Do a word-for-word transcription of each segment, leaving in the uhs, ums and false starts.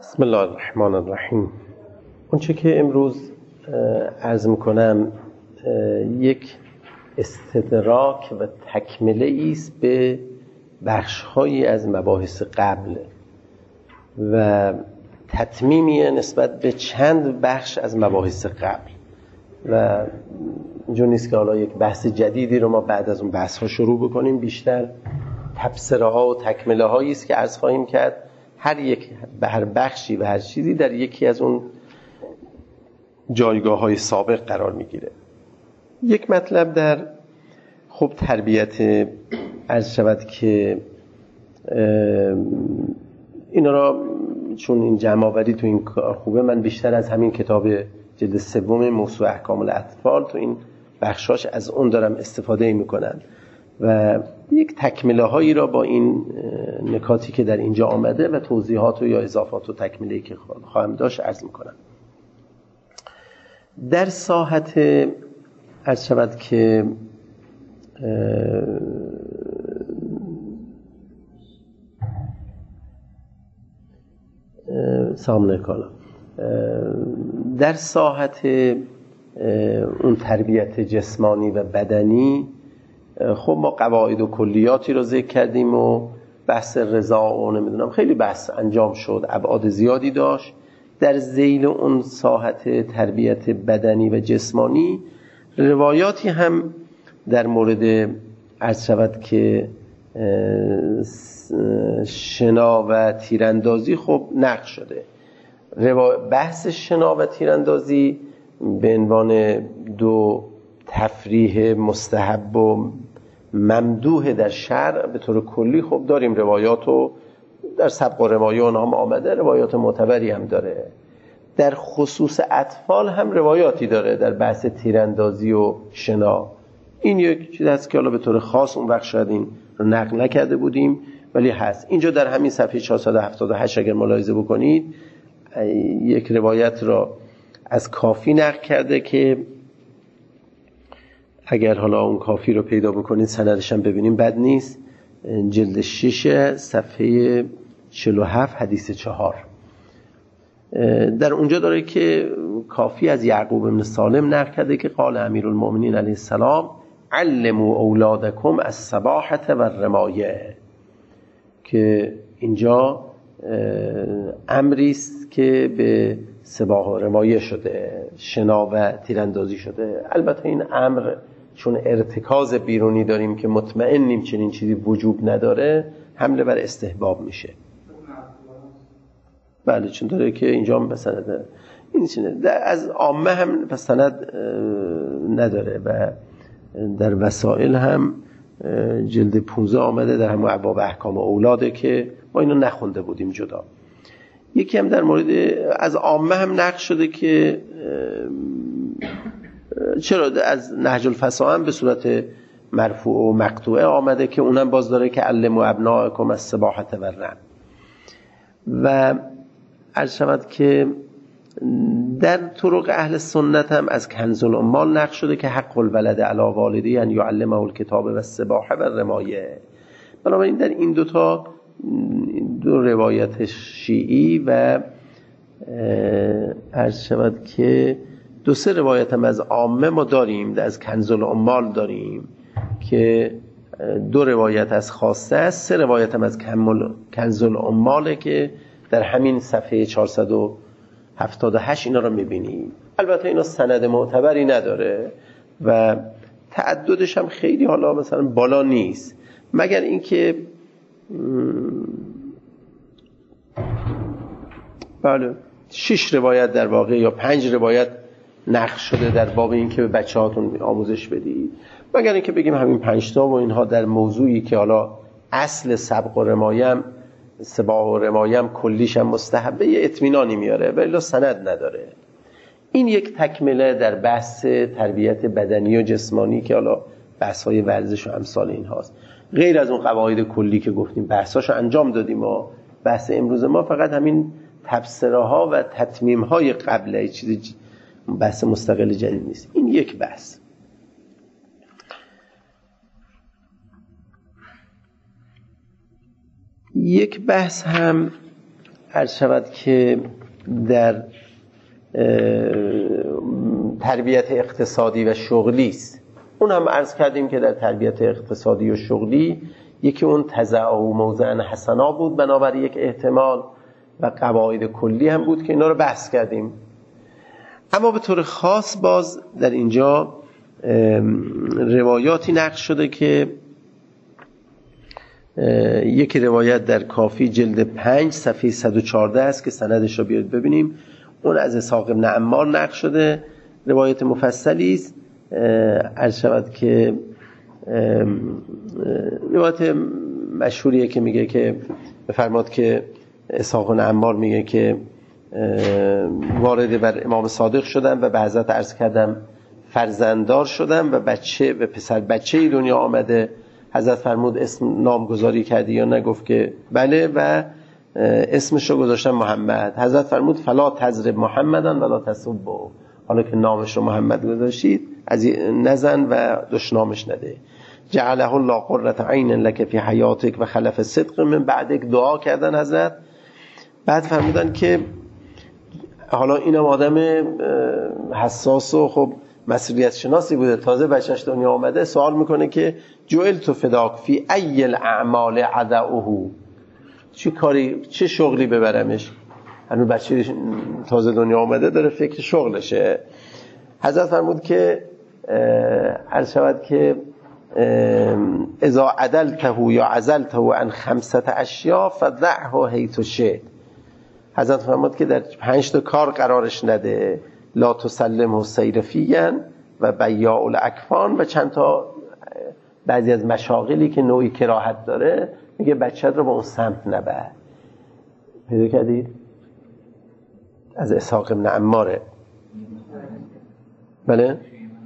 بسم الله الرحمن الرحیم. اون چه که امروز عرض میکنم یک استدراک و تکمله است به بخش‌هایی از مباحث قبل و تتمیمیه نسبت به چند بخش از مباحث قبل و اینجور نیست که حالا یک بحث جدیدی رو ما بعد از اون بحث ها شروع بکنیم، بیشتر تبصره ها و تکمله هایی است که عرض خواهیم کرد. هر یک به هر بخشی و هر چیزی در یکی از اون جایگاه های سابق قرار میگیره. یک مطلب در خب تربیت عرض شود که اینا را چون این جمع آوری تو این کار خوبه، من بیشتر از همین کتاب جلد سوم موسوعه احکام الاطفال تو این بخشاش از اون دارم استفاده میکنم و یک تکمله هایی را با این نکاتی که در اینجا آمده و توضیحات و یا اضافات و تکمله‌ای که خواهم داشت عرض میکنم. در ساحت عرض شود که سامنه کالا در ساحت اون تربیت جسمانی و بدنی خب ما قواعد و کلیاتی رو ذکر کردیم و بحث رضا و نمیدونم خیلی بحث انجام شد، ابعاد زیادی داشت. در ذیل اون ساحت تربیت بدنی و جسمانی روایاتی هم در مورد عرض شود که شنا و تیراندازی خب نقل شده. بحث شنا و تیراندازی به عنوان دو تفریح مستحب و ممدوح در شرع به طور کلی خب داریم روایات و در سبق و روایه اونها هم آمده، روایات معتبری هم داره. در خصوص اطفال هم روایاتی داره در بحث تیراندازی و شنا. این یک چیز هست که حالا به طور خاص اون وقت شاید این رو نقل نکرده بودیم ولی هست. اینجا در همین صفحه چهارصد و هفتاد و هشت اگر ملاحظه بکنید یک روایت را از کافی نقل کرده که اگر حالا اون کافی رو پیدا بکنید سندش هم ببینیم بد نیست. جلد شش صفحه چهل و هفت حدیث چهار در اونجا داره که کافی از یعقوب بن سالم نقل کرده که قال امیرالمؤمنین علیه السلام علموا اولادکم السباحة و الرمایه، که اینجا امری است که به سباحه و رمایه شده، شنا و تیراندازی شده. البته این امر چون ارتکاز بیرونی داریم که مطمئنیم چنین چیزی وجوب نداره، حمله بر استحباب میشه. بله چون داره که اینجا هم سند این چنه از عامه هم پس سند نداره و در وسائل هم جلد پانزده آمده در همون ابواب احکام اولاده که ما اینو نخونده بودیم جدا. یکی هم در مورد از عامه هم نقل شده که چرا از نهج الفصاحه هم به صورت مرفوع و مقطوعه آمده که اونم باز داره که علموا ابناءکم السباحة و الرمي. و عرض شود که در طرق اهل سنت هم از کنز العمال نقل شده که حق الولد علی والده ان یعلمه الکتاب و السباحة و الرمایه. بنابراین در این دوتا دو روایت شیعی و عرض شود که دو سه روایت هم از عامه ما داریم، از کنز العمال داریم که دو روایت از خاصه است، سه روایت هم از کنز العماله که در همین صفحه چهارصد و هفتاد و هشت اینا رو میبینیم. البته اینا سند معتبری نداره و تعددش هم خیلی حالا مثلا بالا نیست، مگر اینکه بله شش روایت در واقع یا پنج روایت نقل شده در باب این که به بچه هاتون آموزش بدید، مگر اینکه بگیم همین پنج تا و اینها در موضوعی که حالا اصل سبق و رمایم سباح و رمایم کلیش هم مستحبه یه اطمینانی میاره ولی سند نداره. این یک تکمله در بحث تربیت بدنی و جسمانی که حالا بحث های ورزش و امثال این هاست. غیر از اون قواعد کلی که گفتیم بحثاشو انجام دادیم و بحث امروز ما فقط همین تبصره ها و تتمیم های قبله، چیزی بحث مستقل جدید نیست. این یک بحث. یک بحث هم عرض شود که در تربیت اقتصادی و شغلی است. اون هم عرض کردیم که در تربیت اقتصادی و شغلی یکی اون تضع موضعا حسنا بود بنابر یک احتمال و قواعد کلی هم بود که اینا رو بحث کردیم. اما به طور خاص باز در اینجا روایاتی نقل شده که یکی روایت در کافی جلد پنج صفحه صد و چهارده است که سندش رو بیارید ببینیم. اون از اسحاق بن عمار نقل شده، روایت مفصلی است. عرض شود که روایت مشهوریه که میگه که بفرماد که اسحاق بن عمار میگه که وارد بر امام صادق شدم و به حضرت عرض کردم فرزنددار شدم و بچه و پسر بچه‌ای دنیا آمده. حضرت فرمود اسم نامگذاری کردی یا نه؟ گفت که بله و اسمش رو گذاشتم محمد. حضرت فرمود فلا تضرب محمدن ولا تسبه، حالا که نامش رو محمد گذاشتید از نزن و دشنامش نده. جعله الله قرة عین لک فی حیاتک و خلف صدق من بعدک، دعا کردن حضرت. بعد فرمودن که حالا اینم آدم حساس و خب مسئولیت شناسی بوده، تازه بچهش دنیا آمده، سوال میکنه که جعلت فداک فی ای الاعمال عدعه، چه کاری چه شغلی ببرمش؟ هنوز بچه تازه دنیا آمده داره فکر شغلشه. حضرت فرمود که عرض شود که اذا عدلته یا عزلته عن خمسة اشیاء فدعه حیث شئت. حضرت فرمود که در پنج تا کار قرارش نده، لا تسلمه سیرفیاً و بیاع الاکفان و چند تا بعضی از مشاغلی که نوعی کراهت داره، میگه بچه رو به اون سمت نبر. پیدا کردید؟ از اسحاق بن عماره. بله؟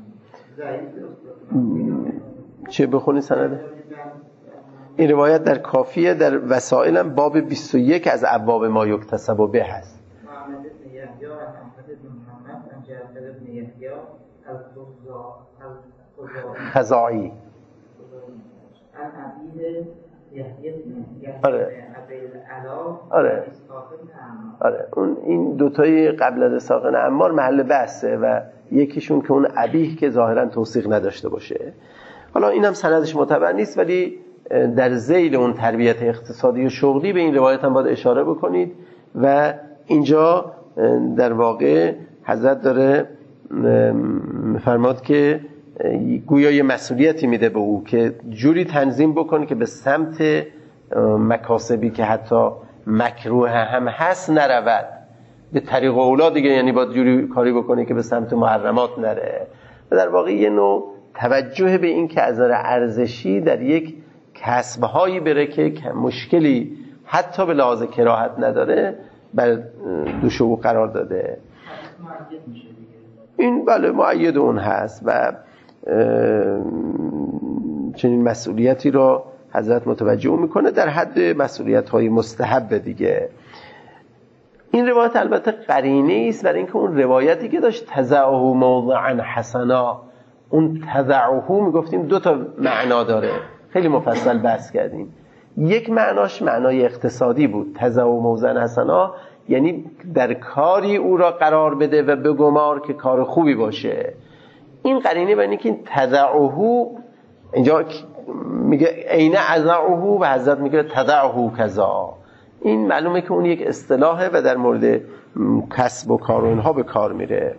چه بخونی سنده؟ این روایت در کافیه، در وسائل هم باب بیست و یک از ابواب ما یکتسب به هست. خزاعی آره آره آره اون این دوتای قبل از اسحاق بن عمار محل بحثه و یکیشون که اون ابیه که ظاهرا توثیق نداشته باشه. حالا اینم سندش معتبر نیست، ولی در ذیل اون تربیت اقتصادی و شغلی به این روایت هم باید اشاره بکنید و اینجا در واقع حضرت داره فرماد که گویا یه مسئولیتی میده به او که جوری تنظیم بکنه که به سمت مکاسبی که حتی مکروه هم هست نرود، به طریق اولا دیگه، یعنی باید جوری کاری بکنه که به سمت محرمات نره. و در واقع یه نوع توجه به این که از نظر ارزشی در یک کسب‌هایی بره که مشکلی حتی به لحاظ کراهت نداره بر دوش او قرار داده. این بله مؤید اون هست و چنین مسئولیتی را حضرت متوجه میکنه در حد مسئولیت‌های مستحب دیگه. این روایت البته قرینه است برای اینکه اون روایتی که داشت تضعه موضعا حسنا، اون تضعه میگفتیم دو تا معنا داره، خیلی مفصل بحث کردیم. یک معناش معنای اقتصادی بود، تضعه موضعا حسنا یعنی در کاری او را قرار بده و بگمار که کار خوبی باشه. این قرینه برای اینکه این تضعه اینجا میگه عین اضعه و حضرت میگه تضعه کذا، این معلومه که اون یک اصطلاحه و در مورد کسب و کار و اینها به کار میره.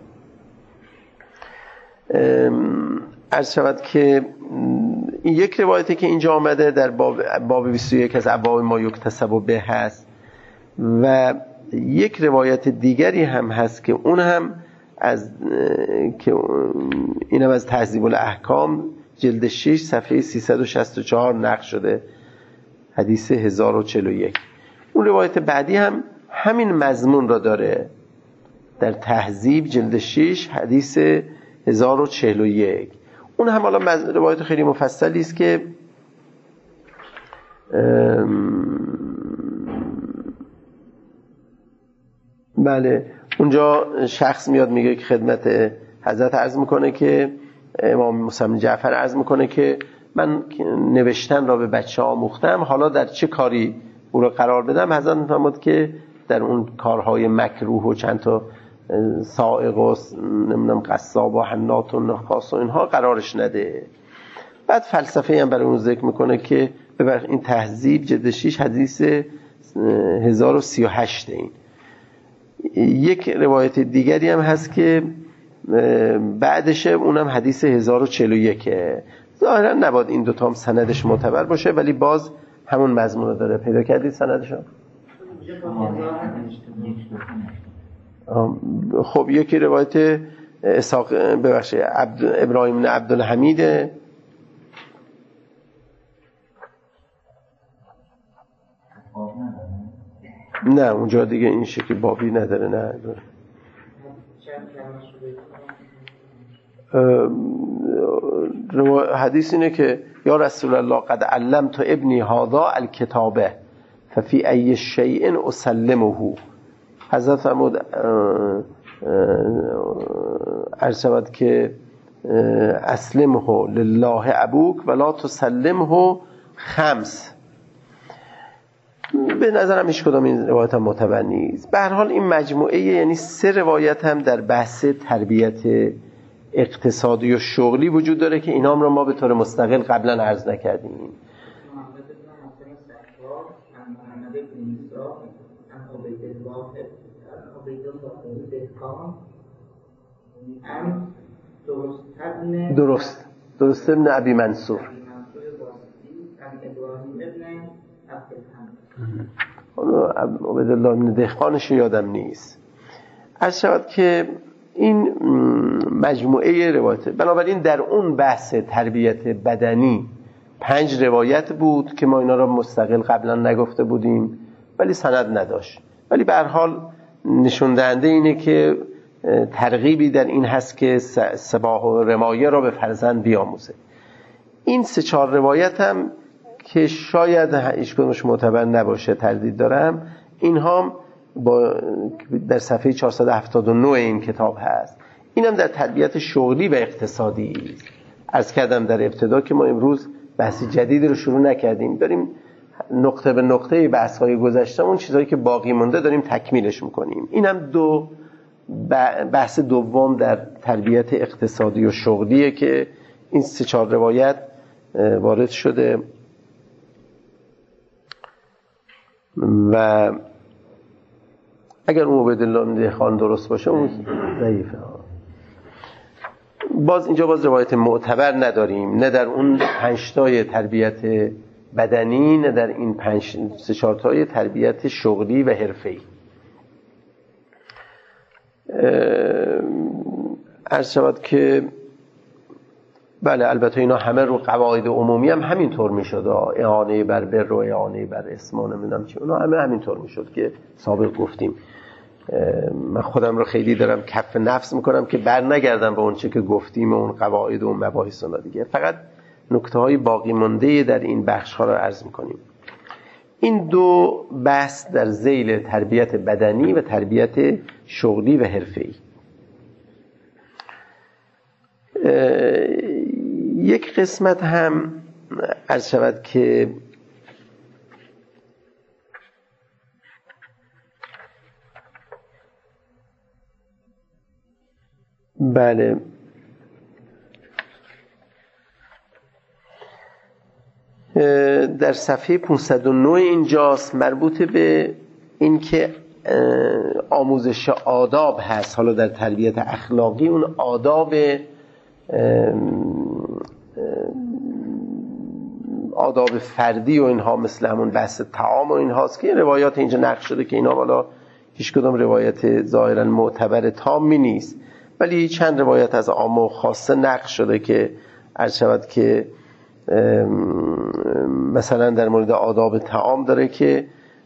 عرض شود که این یک روایتی که اینجا آمده در باب باب بیست و یک از ابواب ما یکتسب به هست و یک روایت دیگری هم هست که اون هم از که اینم از تهذیب الاحکام جلد شش صفحه سیصد و شصت و چهار نقل شده، حدیث هزار و چهل و یک. اون روایت بعدی هم همین مضمون را داره در تهذیب جلد شش حدیث هزار و چهل و یک. اون هم حالا روایت خیلی مفصلی است که بله اونجا شخص میاد میگه که خدمت حضرت عرض میکنه که امام موسی بن جعفر عرض میکنه که من نوشتن را به بچه آموختم، حالا در چه کاری او را قرار بدم؟ حضرت میفرماد که در اون کارهای مکروه و چند تا سائق و نمیدونم قصاب و حناط و نخاس و اینها قرارش نده. بعد فلسفه هم برای اون ذکر میکنه که ببخش این تهذیب جلد شش حدیث هزار و سی و هشت. این یک روایت دیگری هم هست که بعدش اونم حدیث هزار و چهل و یک. ظاهرا نباید این دوتا هم سندش معتبر باشه ولی باز همون مضمون رو داره. پیدا کردید سندشو؟ خب یکی روایت اسحاق ببخشید ابراهیم بن عبدالحمید، نه اونجا دیگه این شکل بابی نداره. نه حدیث اینه که یا رسول الله قد علمت ابنی هذا الکتابه ففی ای شیء اسلمه. حضرت فرمود عرض شود که اسلمه لله ابوک ولا تسلمه خمس. به نظرم هیچ کدام این روایت هم معتبر نیست. به هر حال این مجموعه یعنی سه روایت هم در بحث تربیت اقتصادی و شغلی وجود داره که اینا هم رو ما به طور مستقل قبلا عرض نکردیم. درست درست ابن ابی منصور. عبدالله بن دهقانش یادم نیست. عرض شود که این مجموعه روایت، بنابراین در اون بحث تربیت بدنی پنج روایت بود که ما اینا را مستقل قبلا نگفته بودیم ولی سند نداشت، ولی به هر حال نشون دهنده اینه که ترغیبی در این هست که سباح و رمایه را به فرزند بیاموزه. این سه چهار روایت هم که شاید هیچ کدومش معتبر نباشه تردید دارم، اینها با در صفحه چهارصد و هفتاد و نه این کتاب هست. اینم در تربیت شغلی و اقتصادی است. عرض کردم در ابتدا که ما امروز بحث جدیدی رو شروع نکردیم، داریم نقطه به نقطه بحث‌های گذشته اون چیزایی که باقی مونده داریم تکمیلش می‌کنیم. اینم دو بحث دوم در تربیت اقتصادی و شغلیه که این سه چهار روایت وارد شده و اگر اون عبدالله بن دهقان درست باشه اون ضعیفه. باز اینجا باز روایت معتبر نداریم، نه در اون پنج تای تربیت بدنی، نه در این پنج سه چهار تای تربیت شغلی و حرفه‌ای. عرض شود که بله البته اینا همه رو قواعد عمومی هم همینطور میشد، اعانه بر بر و اعانه بر اسم و نمیدونم چی، اونا همه همینطور میشد که سابق گفتیم. من خودم رو خیلی دارم کف نفس میکنم که بر نگردم به اون چه که گفتیم و اون قواعد و اون مباحث اونا دیگه، فقط نکته های باقی مانده در این بخش ها رو عرض میکنیم. این دو بحث در ذیل تربیت بدنی و تربیت شغلی و حرفه‌ای. یک قسمت هم عرض شود که بله در صفحه پانصد و نه اینجاست، مربوط به این که آموزش آداب هست. حالا در تربیت اخلاقی اون آداب آداب فردی و اینها مثل همون بحث طعام و اینهاست که روایات اینجا نقل شده که اینا والا هیچ کدوم روایت ظاهرا معتبر تامی نیست، ولی چند روایت از عامه و خاصه نقل شده که عرض شود که مثلا در مورد آداب طعام داره که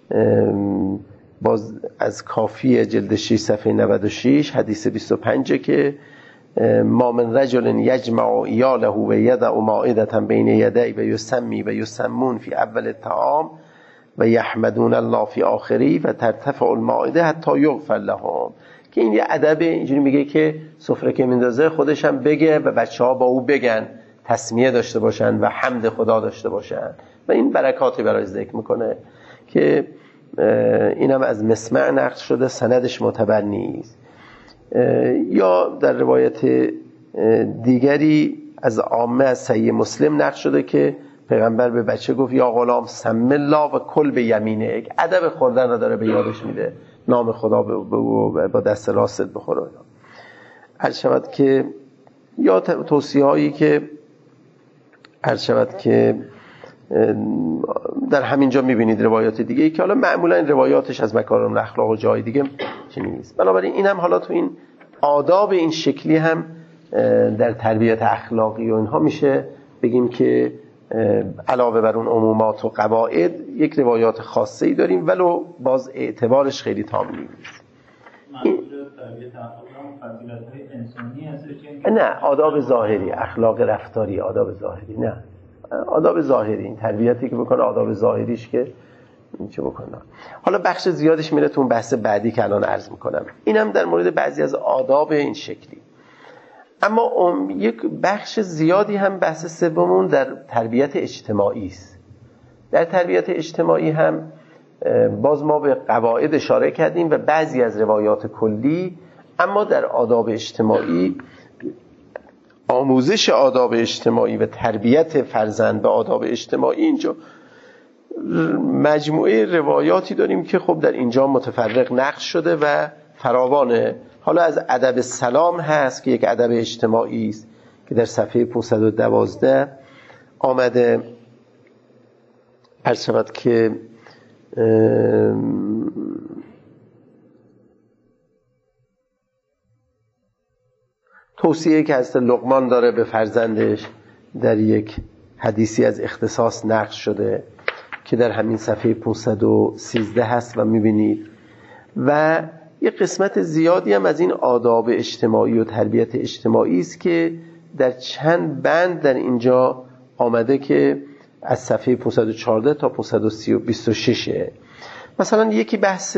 باز از کافی جلد شش صفحه نود و شش حدیث بیست و پنج که ما من رجل یجمع ایاله و یدع مائدة بین یدی و یسمی و یسمون فی اول الطعام و یحمدون الله فی آخری و ترتفع المائده حتی یغفر لهم، که این یه ادب اینجوری میگه که سفره که میندازه خودش هم بگه و بچه‌ها با او بگن، تسمیه داشته باشن و حمد خدا داشته باشن و این برکاتی برای ذکر میکنه که اینم از مسمع نقل شده، سندش معتبر نیست. یا در روایت دیگری از عامه از صحیح مسلم نقل شده که پیغمبر به بچه گفت یا غلام سم الله و کل به یمینه، ادب خوردن رو داره به یادش میده، نام خدا با دست راست بخوره. عرض شود که یا توصیه هایی که عرض شود که در همینجا میبینید روایات دیگه ای که حالا معمولا این روایاتش از مکارم الاخلاق و جای دیگه چنین نیست. بنابراین این هم حالا تو این آداب این شکلی هم در تربیت اخلاقی و اینها میشه بگیم که علاوه بر اون عمومات و قواعد یک روایات خاصه ای داریم، ولو باز اعتبارش خیلی تام نیست. نه آداب ظاهری، اخلاق رفتاری، آداب ظاهری، نه آداب ظاهری، این تربیتی که بکنه آداب ظاهریش که چه بکنه. حالا بخش زیادش میره تو اون بحث بعدی که الان عرض میکنم، اینم در مورد بعضی از آداب این شکلی. اما یک بخش زیادی هم بحث سومون در تربیت اجتماعی است. در تربیت اجتماعی هم باز ما به قواعد اشاره کردیم و بعضی از روایات کلی، اما در آداب اجتماعی، آموزش آداب اجتماعی و تربیت فرزند به آداب اجتماعی، اینجا مجموعه روایاتی داریم که خب در اینجا متفرق نقل شده و فراوانه. حالا از ادب سلام هست که یک ادب اجتماعی است که در صفحه پانصد و دوازده آمده. عرض شود که توصیه که حضرت لقمان داره به فرزندش در یک حدیثی از اختصاص نقل شده که در همین صفحه پانصد و سیزده هست و میبینید. و یک قسمت زیادی هم از این آداب اجتماعی و تربیت اجتماعی است که در چند بند در اینجا آمده که از صفحه پانصد و چهارده تا پانصد و بیست و شش. مثلا یکی بحث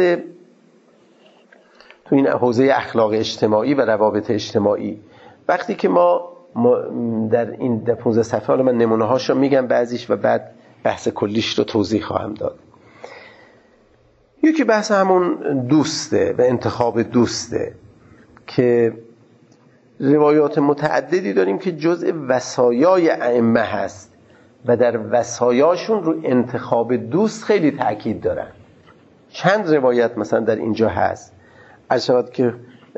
تو این حوزه اخلاق اجتماعی و روابط اجتماعی، وقتی که ما در این در پانزده صفحه، حالا من نمونه هاشو میگم بعضیش و بعد بحث کلیش رو توضیح خواهم داد. یکی بحث همون دوسته و انتخاب دوسته که روایات متعددی داریم که جزء وصایای ائمه هست و در وصایاشون رو انتخاب دوست خیلی تأکید دارن. چند روایت مثلا در اینجا هست، عرض شود که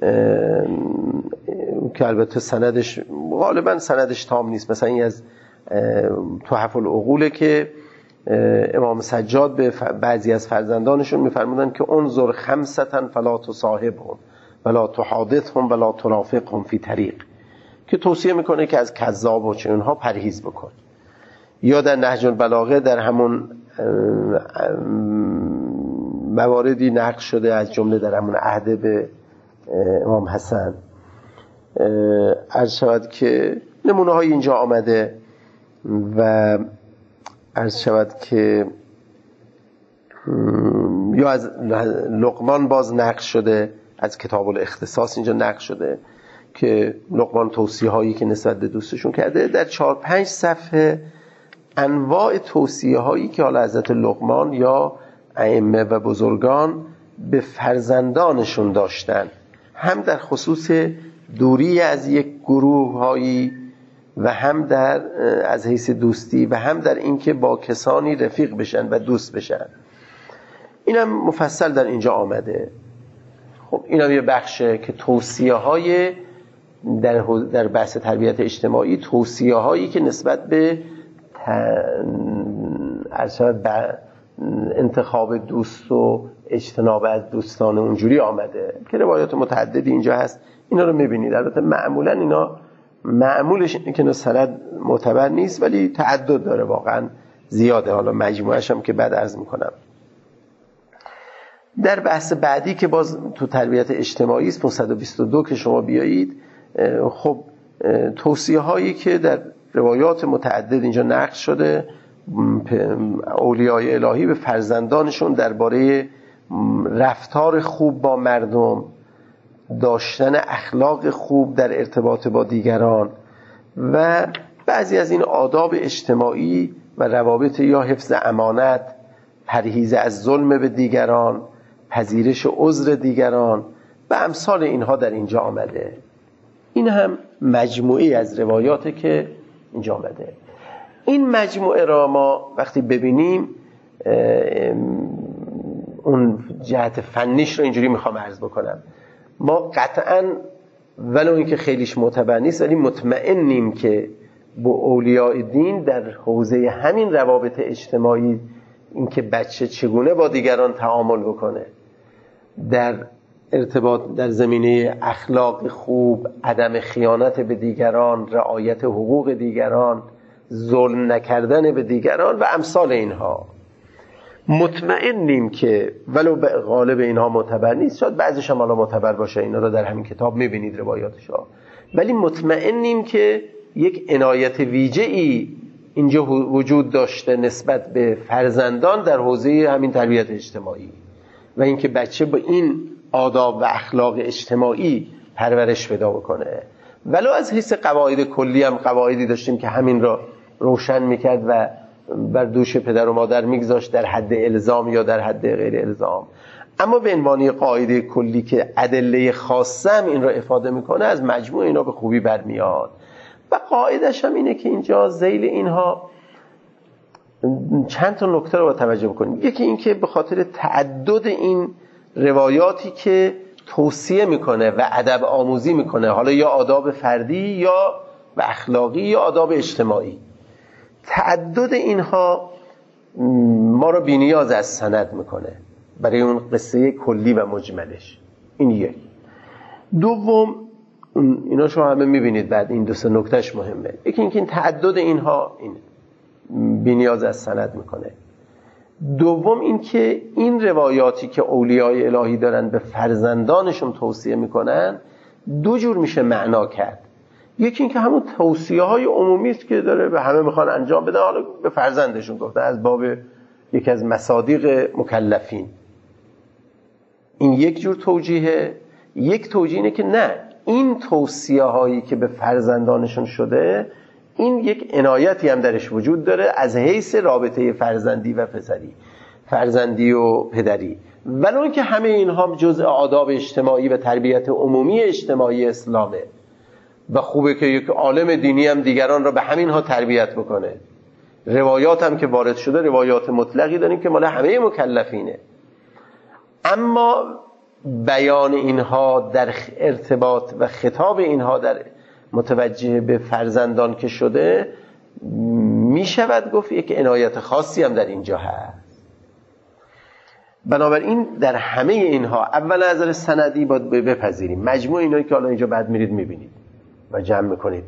که البته سندش غالبا سندش تام نیست. مثلا این از تحف العقوله که امام سجاد به بعضی از فرزندانشون میفرمودن که انظر خمسة فلا تصاحبهم ولا تحادثهم ولا ترافقهم فی طریق، که توصیه میکنه که از کذاب و چنینها پرهیز بکن. یا در نهج البلاغه در همون مواردی نقل شده، از جمله در همون عهد به امام حسن، عرض شود که نمونه های اینجا آمده. و عرض شود که یا از لقمان باز نقل شده، از کتاب الاختصاص اینجا نقل شده که لقمان توصیه هایی که نسبت به دوستشون کرده. در چهار پنج صفحه انواع توصیه هایی که حالا حضرت لقمان یا ائمه و بزرگان به فرزندانشون داشتن، هم در خصوص دوری از یک گروه هایی و هم در از حیث دوستی و هم در اینکه با کسانی رفیق بشن و دوست بشن. اینم مفصل در اینجا آمده. خب اینم یه بخشه که توصیه های در در بحث تربیت اجتماعی، توصیه هایی که نسبت به ارشاد انتخاب دوست و اجتناب از دوستان اونجوری آمده که روایات متعددی اینجا هست. اینا رو میبینید. البته معمولا اینا معمولش اینه که سند معتبر نیست، ولی تعدد داره، واقعا زیاده. حالا مجموعش هم که بعد عرض میکنم. در بحث بعدی که باز تو تربیت اجتماعی است، پانصد و بیست و دو که شما بیایید، خب توصیه هایی که در روایات متعدد اینجا نقل شده، اولیای الهی به فرزندانشون درباره رفتار خوب با مردم، داشتن اخلاق خوب در ارتباط با دیگران و بعضی از این آداب اجتماعی و روابط، یا حفظ امانت، پرهیز از ظلم به دیگران، پذیرش عذر دیگران و امثال اینها در اینجا آمده. این هم مجموعی از روایاته که اینجا آمده. این مجموعه را ما وقتی ببینیم اون جهت فنیش رو اینجوری میخوام عرض بکنم. ما قطعاً ولو اینکه خیلیش معتبر نیست ولی مطمئنیم که با اولیاء دین در حوزه همین روابط اجتماعی، اینکه بچه چگونه با دیگران تعامل بکنه، در ارتباط در زمینه اخلاق خوب، عدم خیانت به دیگران، رعایت حقوق دیگران، ظلم نکردن به دیگران و امثال اینها، مطمئنیم که ولو به غالب اینها معتبر نیست، شاید بعضیش هم حالا معتبر باشه، اینا رو در همین کتاب میبینید روایاتشا، ولی مطمئنیم که یک عنایت ویژه‌ای اینجا وجود داشته نسبت به فرزندان در حوزه همین تربیت اجتماعی و اینکه بچه با این آداب و اخلاق اجتماعی پرورش پیدا بکنه. ولو از حیث قواعد کلی هم قواعدی داشتیم که همین را روشن میکرد و بر دوش پدر و مادر میگذاشت در حد الزام یا در حد غیر الزام، اما به عنوان قاعده کلی که ادله خاصه هم این را افاده میکنه از مجموع اینا به خوبی برمیاد. و قاعدش هم اینه که اینجا ذیل اینها چند تا نکته رو با توجه بکنیم. یکی این که به خاطر تعدد این روایاتی که توصیه میکنه و ادب آموزی میکنه، حالا یا آداب فردی یا و اخلاقی یا آداب اجتماعی، تعدد اینها ما رو بی‌نیاز از سند میکنه برای اون قصه کلی و مجملش. این یک. دوم، اینا شما همه میبینید بعد این دو سه نکتهش مهمه. یکی اینکه این تعدد اینها این بی‌نیاز از سند میکنه. دوم اینکه این روایاتی که اولیای الهی دارن به فرزندانشون توصیه میکنن دو جور میشه معنا کرد. یکی اینکه همون توصیه های عمومی است که داره به همه میخوان انجام بدن، حالا به فرزندشون گفته از باب یکی از مصادیق مکلفین. این یک جور توجیهه. یک توجیه اینه که نه، این توصیه هایی که به فرزندانشون شده این یک عنایتی هم درش وجود داره از حیث رابطه فرزندی و پسری، فرزندی و پدری، ولو اینکه همه اینها جزء آداب اجتماعی و تربیت عمومی اجتماعی اسلامه و خوبه که یک عالم دینی هم دیگران را به همین ها تربیت بکنه. روایات هم که وارد شده روایات مطلقی داریم که مال همه مکلفینه، اما بیان اینها در ارتباط و خطاب اینها در متوجه به فرزندان که شده می شود گفت یک عنایت خاصی هم در اینجا هست. بنابراین در همه اینها اول از نظر سندی باید بپذیریم مجموع اینایی که حالا اینجا بعد میرید میبینید و جمع میکنید،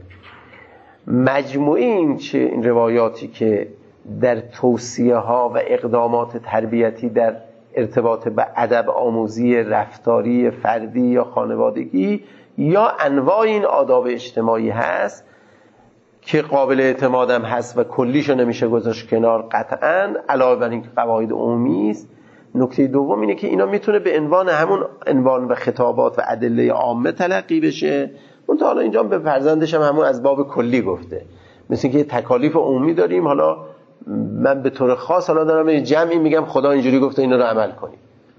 مجموعه این چه این روایاتی که در توصیه ها و اقدامات تربیتی در ارتباط به ادب آموزی رفتاری فردی یا خانوادگی یا انواع این آداب اجتماعی هست که قابل اعتمادم هست و کلیشو نمیشه گذاشت کنار قطعاً، علاوه بر این که قواعد عمومی است. نکته دوم اینه که اینا میتونه به عنوان همون عنوان و خطابات و ادله عامه تلقی بشه. اون تا حالا اینجا به فرزندش هم همون از باب کلی گفته، مثل که تکالیف عمومی داریم، حالا من به طور خاص حالا دارم یه جمعی میگم خدا اینجوری گفته اینا رو عمل کنیم.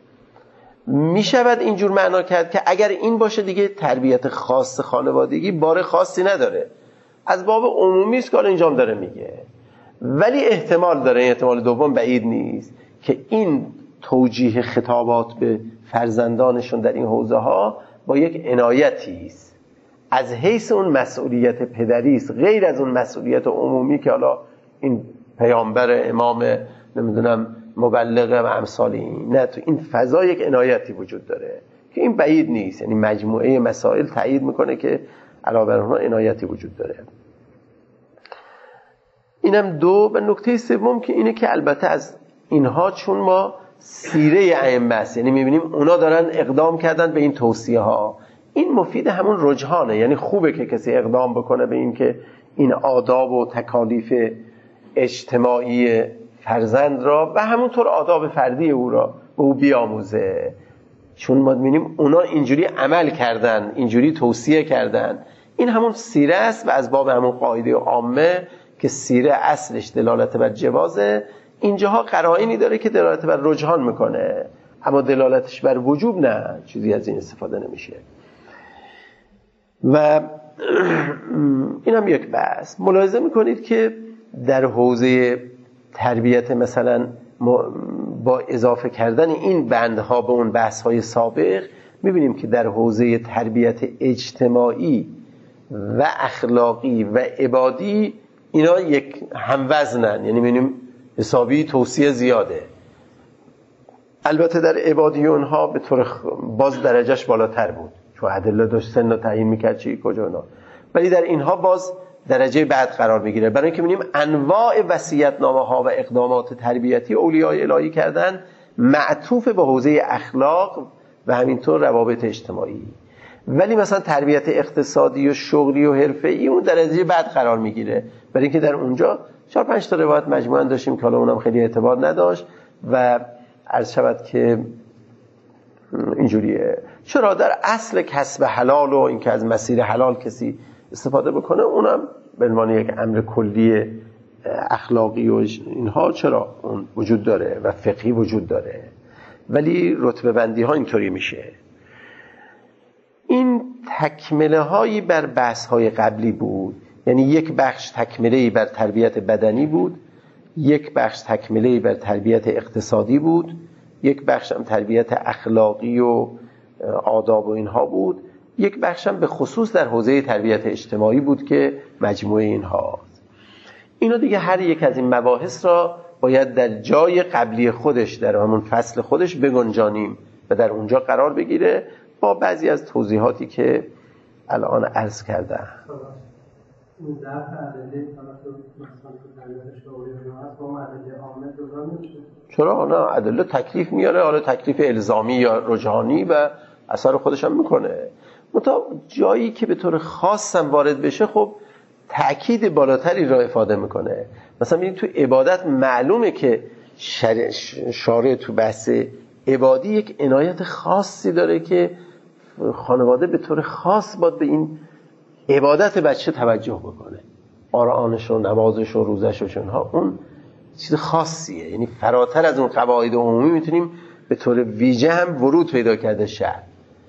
میشود اینجور معنا کرد که اگر این باشه دیگه تربیت خاص خانوادگی بار خاصی نداره، از باب عمومی است که اینجا هم داره میگه، ولی احتمال داره، این احتمال دوم بعید نیست که این توجیه خطابات به فرزندانشون در این حوزه ها با یک عنایتی است از حیث اون مسئولیت پدری است، غیر از اون مسئولیت عمومی که حالا این پیامبر امام نمیدونم مبلغه و امثال این. نه، تو این فضا یک عنایتی وجود داره که این بعید نیست، یعنی مجموعه مسائل تایید میکنه که علاوه بر اونها عنایتی وجود داره. اینم دو. و نکته سوم که اینه که البته از اینها چون ما سیره ائمه است، یعنی میبینیم اونا دارن اقدام کردن به این توصیه ها، این مفید همون رجحانه، یعنی خوبه که کسی اقدام بکنه به این که این آداب و تکالیف اجتماعی فرزند را و همونطور آداب فردی او را به او بیاموزه، چون ما می‌بینیم اونا اینجوری عمل کردن، اینجوری توصیه کردن. این همون سیره است و از باب همون قاعده عامه که سیره اصلش دلالت بر جوازه، اینجاها قرائنی داره که دلالت بر رجحان میکنه، اما دلالتش بر وجوب نه، چیزی از این استفاده نمیشه. و این هم یک بحث. ملاحظه میکنید که در حوزه تربیت مثلا با اضافه کردن این بندها به اون بحث‌های سابق میبینیم که در حوزه تربیت اجتماعی و اخلاقی و عبادی اینا یک هموزنن، یعنی میبینیم حسابی توصیه زیاده. البته در عبادی اونها به طور باز درجهش بالاتر بود، چون ادله داشت سن رو تعیین میکرد چی کجا اونا، ولی در اینها باز درجه بعد قرار میگیره، برای اینکه می‌بینیم انواع وصیت‌نامه‌ها و اقدامات تربیتی اولیای الهی کردن معطوف به حوزه اخلاق و همینطور روابط اجتماعی. ولی مثلا تربیت اقتصادی و شغلی و حرفه‌ای اون درجه بعد قرار میگیره، برای اینکه در اونجا چهار پنج تا روایت مجموعاً داشتیم که حالا اونم خیلی اعتبار نداشت و عرض شود که اینجوریه. چرا در اصل کسب حلال و اینکه از مسیر حلال کسی استفاده بکنه اونم به عنوان یک امر کلی اخلاقی و اینها چرا اون وجود داره و فقهی وجود داره، ولی رتبه بندی ها اینطوری میشه. این تکمله هایی بر بحث های قبلی بود، یعنی یک بخش تکمله بر تربیت بدنی بود، یک بخش تکمله بر تربیت اقتصادی بود، یک بخش هم تربیت اخلاقی و آداب و اینها بود، یک بخش هم به خصوص در حوزه تربیت اجتماعی بود که مجموعه اینها. اینا دیگه هر یک از این مباحث را باید در جای قبلی خودش، در همون فصل خودش بگنجانیم و در اونجا قرار بگیره با بعضی از توضیحاتی که الان عرض کردم. این ضعف ادله مثلا تربیت شغلی و هست با ادله عامه جدا نمیشه؟ چرا؟ نه، ادله تکلیف میاره، حالا تکلیف الزامی یا رجحانی و اثر خودش هم میکنه. متا جایی که به طور خاص هم وارد بشه خب تأکید بالاتری را افاده میکنه. مثلا ببینید تو عبادت معلومه که شارع تو بحث عبادی یک عنایت خاصی داره که خانواده به طور خاص باید به این عبادت بچه توجه بکنه، قرآنش و نمازش و روزش و شونها، اون چیز خاصیه، یعنی فراتر از اون قواعد عمومی میتونیم به طور ویژه هم ورود پیدا کرده شد.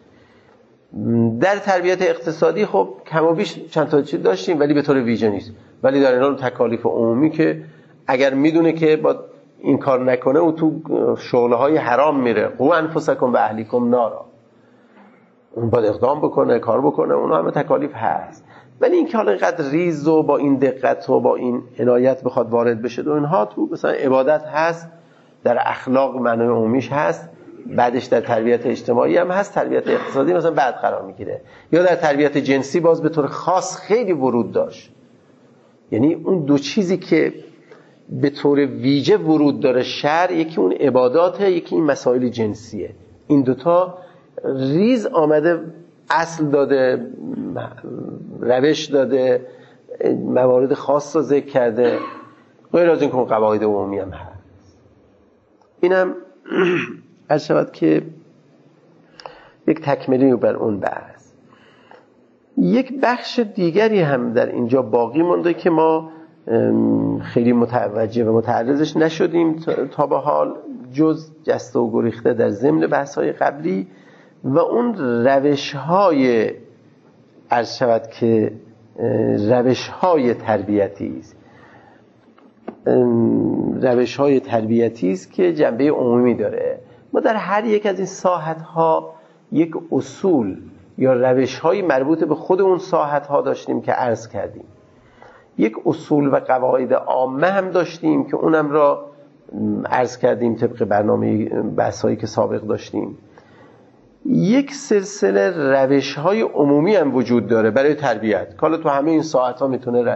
در تربیت اقتصادی خب کم و بیش چند تا چیز داشتیم ولی به طور ویژه نیست، ولی در این حال تکالیف عمومی که اگر میدونه که با این کار نکنه او تو شغلهای حرام میره، قوا انفسکم و اهلیکم نارا، اون باید اقدام بکنه، کار بکنه، اون همه تکالیف هست. ولی این که حالا اینقدر ریز و با این دقت و با این عنایت بخواد وارد بشه و اینها تو مثلا عبادت هست، در اخلاق معنای عمومیش هست، بعدش در تربیت اجتماعی هم هست، تربیت اقتصادی مثلا بعد قرار میگیره، یا در تربیت جنسی باز به طور خاص خیلی ورود داشت. یعنی اون دو چیزی که به طور ویژه ورود داره شرع، یکی اون عباداته، یکی این مسائل جنسیه. این دوتا ریز آمده، اصل داده، روش داده، موارد خاص رو ذکر کرده، غیر از این که قواعد عمومی هم هست. اینم عرض شود که یک تکملی بر اون بحث. یک بخش دیگری هم در اینجا باقی مونده که ما خیلی متوجه و متعرضش نشدیم تا به حال، جز جسته و گریخته در ضمن بحث‌های قبلی، و اون روش‌های عرض شود که روش‌های تربیتی است. روش‌های تربیتی است که جنبه عمومی داره. ما در هر یک از این ساحت‌ها یک اصول یا روش‌های مربوط به خود اون ساحت‌ها داشتیم که عرض کردیم. یک اصول و قواعد عامه هم داشتیم که اونم را عرض کردیم طبق برنامه بحث‌هایی که سابق داشتیم. یک سلسله روش‌های عمومی هم وجود داره برای تربیت که حالا تو همه این ساعت‌ها میتونه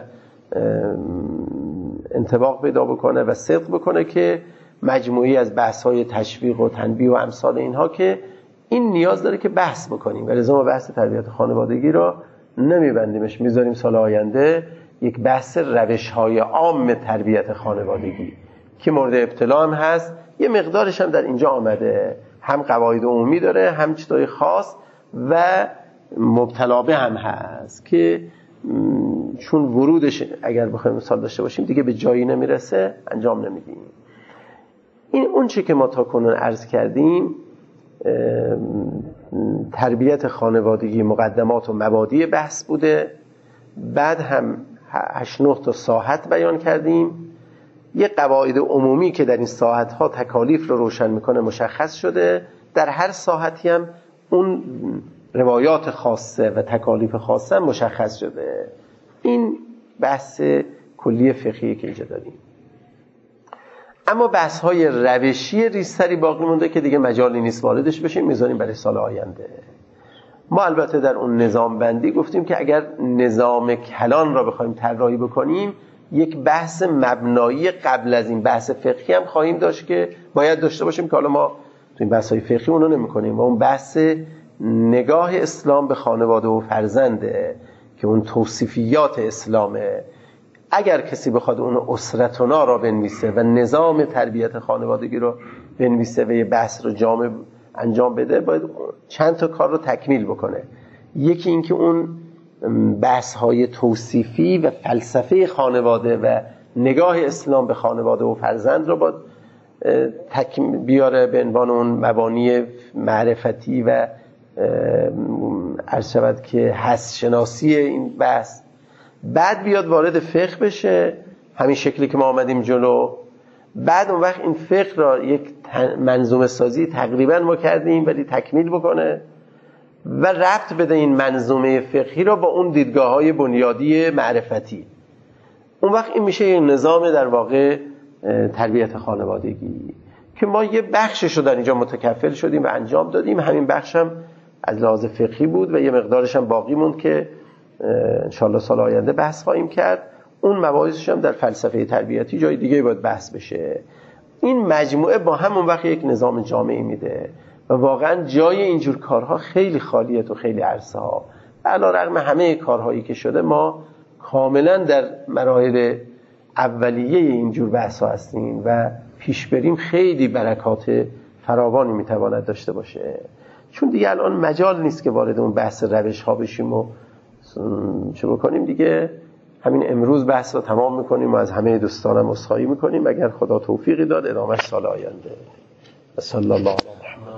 انطباق پیدا بکنه و صدق بکنه، که مجموعی از بحث‌های تشویق و تنبیه و امثال اینها که این نیاز داره که بحث بکنیم و لذا ما بحث تربیت خانوادگی را نمیبندیمش، میذاریم سال آینده یک بحث روش‌های عام تربیت خانوادگی که مورد ابتلا هم هست، یه مقدارش هم در اینجا آمده، هم قواعد عمومی داره، هم چیزای خاص و مبتلا به هم هست که چون ورودش اگر بخوایم مثال داشته باشیم دیگه به جایی نمیرسه، انجام نمیدیم. این اون چی که ما تا کنون عرض کردیم، تربیت خانوادگی مقدمات و مبادی بحث بوده. بعد هم هشت نه تا ساحت بیان کردیم. یه قواعد عمومی که در این ساحت ها تکالیف رو روشن میکنه مشخص شده. در هر ساحتی هم اون روایات خاصه و تکالیف خاصه مشخص شده. این بحث کلی فقهی که اینجا داریم. اما بحث های روشی ریزتری باقی مونده که دیگه مجالی نیست واردش بشیم، میذاریم برای سال آینده. ما البته در اون نظام بندی گفتیم که اگر نظام کلان را بخوایم طراحی بکنیم، یک بحث مبنایی قبل از این بحث فقهی هم خواهیم داشت که باید داشته باشیم، که حالا ما تو این بحث های فقهی اونو نمی کنیم. و اون بحث نگاه اسلام به خانواده و فرزنده که اون توصیفیات اسلامه. اگر کسی بخواد اون اسرتنا را بنویسه و نظام تربیت خانوادگی رو بنویسه و یه بحث رو جامع انجام بده، باید چند تا کار رو تکمیل بکنه. یکی این که اون بحث های توصیفی و فلسفه خانواده و نگاه اسلام به خانواده و فرزند رو باید بیاره به عنوان اون مبانی معرفتی و عرض شود که حس شناسی این بحث. بعد بیاد وارد فقه بشه، همین شکلی که ما آمدیم جلو. بعد اون وقت این فقه را یک منظومه سازی تقریبا ما کردیم، ولی تکمیل بکنه و ربط بده این منظومه فقهی را با اون دیدگاه های بنیادی معرفتی. اون وقت این میشه یک نظام در واقع تربیت خانوادگی که ما یه بخشش رو در اینجا متکفل شدیم و انجام دادیم. همین بخش هم از لحاظ فقهی بود و یه مقدارش هم باقی موند که انشالله سال آینده بحث خواهیم کرد. اون مباحثش هم در فلسفه تربیتی جای دیگه باید بحث بشه. این مجموعه با همون وقت یک نظام جامعی میده و واقعا جای اینجور کارها خیلی خالیه تو خیلی عرصه ها. علی‌رغم همه کارهایی که شده، ما کاملا در مراحل اولیه اینجور بحث ها هستیم و پیش بریم خیلی برکات فراوانی میتواند داشته باشه. چون دیگه الان مجال نیست که وارد اون بحث روش ها بشیم و چه بکنیم. دیگه همین امروز بحث رو تمام میکنیم و از همه دوستانم عذرخواهی میکنیم. اگر خدا توفیقی داد ادامهش سال آینده. صلی الله علیه